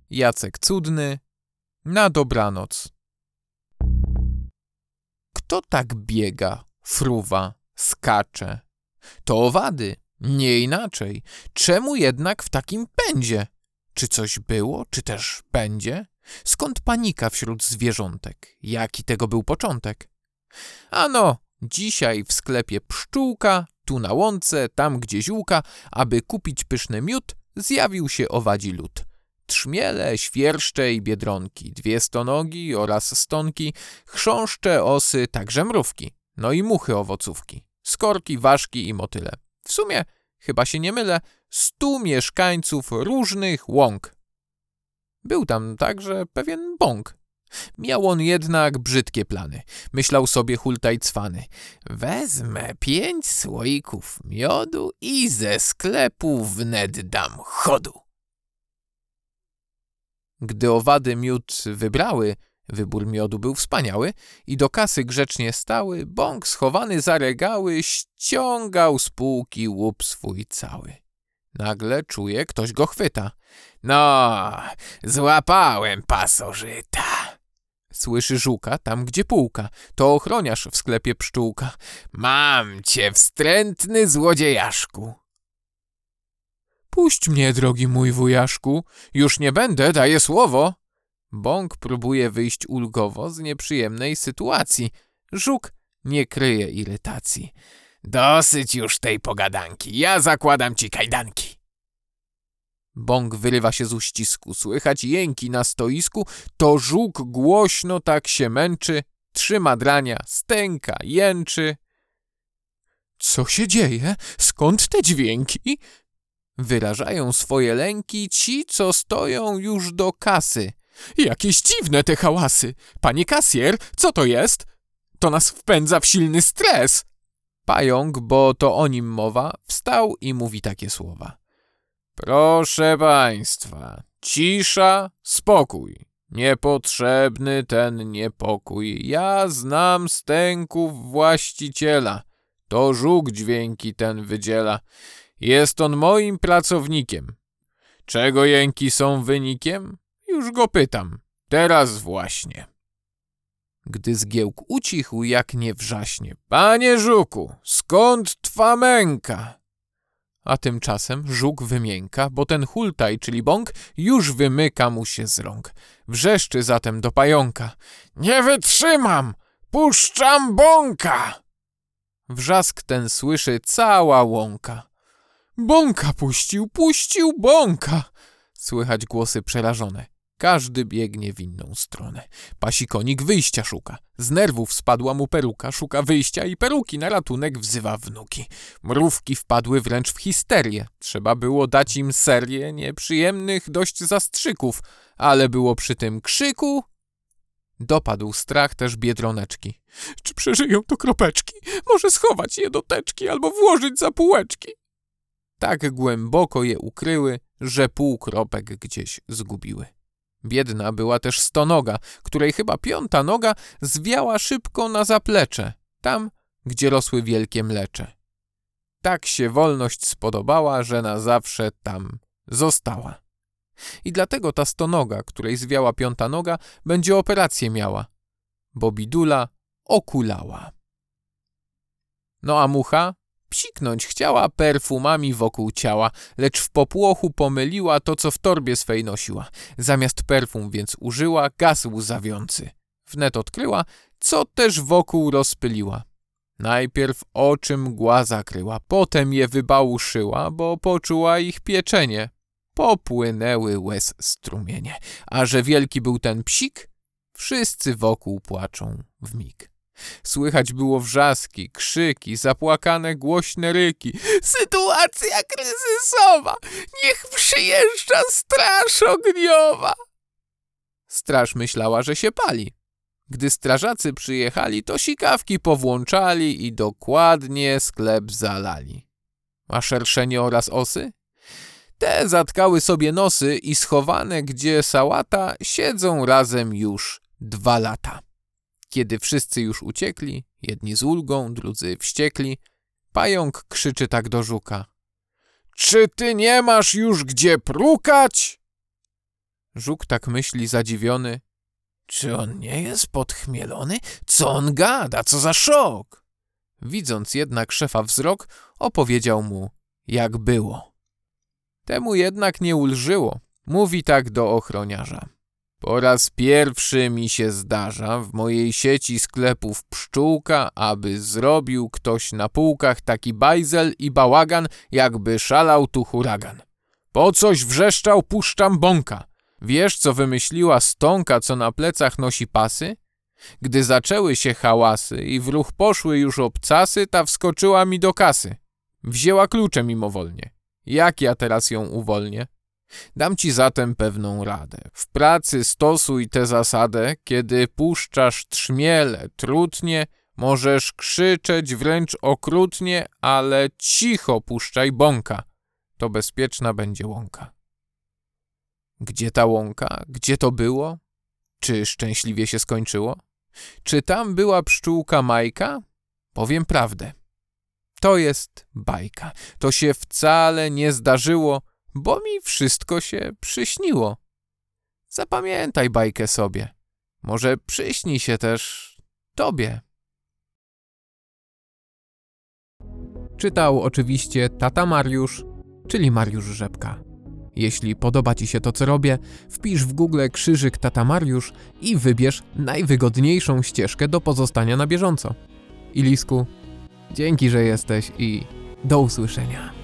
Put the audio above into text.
Jacek Cudny, na dobranoc. Kto tak biega, fruwa, skacze? To owady, nie inaczej. Czemu jednak w takim pędzie? Czy coś było, czy też będzie? Skąd panika wśród zwierzątek? Jaki tego był początek? Ano, dzisiaj w sklepie pszczółka, tu na łące, tam gdzie ziółka, aby kupić pyszny miód, zjawił się owadzi lud. Trzmiele, świerszcze i biedronki, 2 stonogi oraz stonki, chrząszcze, osy, także mrówki, no i muchy owocówki, skorki, ważki i motyle. W sumie, chyba się nie mylę, 100 mieszkańców różnych łąk. Był tam także pewien bąk. Miał on jednak brzydkie plany. Myślał sobie hultaj cwany. Wezmę 5 słoików miodu i ze sklepu wnet dam chodu. Gdy owady miód wybrały, wybór miodu był wspaniały i do kasy grzecznie stały, bąk schowany za regały ściągał z półki łup swój cały. Nagle czuje, ktoś go chwyta. No, złapałem pasożyta. Słyszy żuka tam, gdzie półka. To ochroniarz w sklepie pszczółka. Mam cię, wstrętny złodziejaszku. Puść mnie, drogi mój wujaszku. Już nie będę, daję słowo. Bąk próbuje wyjść ulgowo z nieprzyjemnej sytuacji. Żuk nie kryje irytacji. Dosyć już tej pogadanki, ja zakładam ci kajdanki. Bąk wyrywa się z uścisku, słychać jęki na stoisku, to żuk głośno tak się męczy, trzyma drania, stęka, jęczy. Co się dzieje? Skąd te dźwięki? Wyrażają swoje lęki ci, co stoją już do kasy. Jakieś dziwne te hałasy. Panie kasjer, co to jest? To nas wpędza w silny stres. Pająk, bo to o nim mowa, wstał i mówi takie słowa. Proszę państwa, cisza, spokój. Niepotrzebny ten niepokój. Ja znam stęków właściciela. To żuk dźwięki ten wydziela. Jest on moim pracownikiem. Czego jęki są wynikiem? Już go pytam. Teraz właśnie. Gdy zgiełk ucichł, jak nie wrzaśnie. Panie żuku, skąd twa męka? A tymczasem żuk wymięka, bo ten hultaj, czyli bąk, już wymyka mu się z rąk. Wrzeszczy zatem do pająka. Nie wytrzymam! Puszczam bąka! Wrzask ten słyszy cała łąka. Bąka puścił bąka! Słychać głosy przerażone. Każdy biegnie w inną stronę. Pasi konik wyjścia szuka. Z nerwów spadła mu peruka. Szuka wyjścia i peruki. Na ratunek wzywa wnuki. Mrówki wpadły wręcz w histerię. Trzeba było dać im serię nieprzyjemnych dość zastrzyków, ale było przy tym krzyku. Dopadł strach też biedroneczki. Czy przeżyją to kropeczki? Może schować je do teczki albo włożyć za półeczki. Tak głęboko je ukryły, że pół kropek gdzieś zgubiły. Biedna była też stonoga, której chyba 5. noga zwiała szybko na zaplecze, tam, gdzie rosły wielkie mlecze. Tak się wolność spodobała, że na zawsze tam została. I dlatego ta stonoga, której zwiała 5. noga, będzie operację miała, bo bidula okulała. No a mucha? Psiknąć chciała perfumami wokół ciała, lecz w popłochu pomyliła to, co w torbie swej nosiła. Zamiast perfum więc użyła gaz łzawiący. Wnet odkryła, co też wokół rozpyliła. Najpierw oczy mgła zakryła, potem je wybałuszyła, bo poczuła ich pieczenie. Popłynęły łez strumienie, a że wielki był ten psik, wszyscy wokół płaczą wmig. Słychać było wrzaski, krzyki, zapłakane głośne ryki. Sytuacja kryzysowa! Niech przyjeżdża straż ogniowa! Straż myślała, że się pali. Gdy strażacy przyjechali, to sikawki powłączali i dokładnie sklep zalali. A szerszenie oraz osy? Te zatkały sobie nosy i schowane, gdzie sałata, siedzą razem już 2 lata. Kiedy wszyscy już uciekli, jedni z ulgą, drudzy wściekli, pająk krzyczy tak do żuka. Czy ty nie masz już gdzie prukać? Żuk tak myśli zadziwiony. Czy on nie jest podchmielony? Co on gada? Co za szok? Widząc jednak szefa wzrok, opowiedział mu, jak było. Temu jednak nie ulżyło. Mówi tak do ochroniarza. Po raz pierwszy mi się zdarza w mojej sieci sklepów Pszczółka, aby zrobił ktoś na półkach taki bajzel i bałagan, jakby szalał tu huragan. Po coś wrzeszczał, puszczam bąka. Wiesz, co wymyśliła stonka, co na plecach nosi pasy? Gdy zaczęły się hałasy i w ruch poszły już obcasy, ta wskoczyła mi do kasy. Wzięła klucze mimowolnie. Jak ja teraz ją uwolnię? Dam ci zatem pewną radę. W pracy stosuj tę zasadę, kiedy puszczasz trzmiele, trutnie, możesz krzyczeć wręcz okrutnie, ale cicho puszczaj bąka. To bezpieczna będzie łąka. Gdzie ta łąka? Gdzie to było? Czy szczęśliwie się skończyło? Czy tam była pszczółka Majka? Powiem prawdę. To jest bajka. To się wcale nie zdarzyło, bo mi wszystko się przyśniło. Zapamiętaj bajkę sobie. Może przyśni się też tobie. Czytał oczywiście tata Mariusz, czyli Mariusz Rzepka. Jeśli podoba ci się to, co robię, wpisz w Google krzyżyk tata Mariusz i wybierz najwygodniejszą ścieżkę do pozostania na bieżąco. Ilisku, dzięki, że jesteś i do usłyszenia.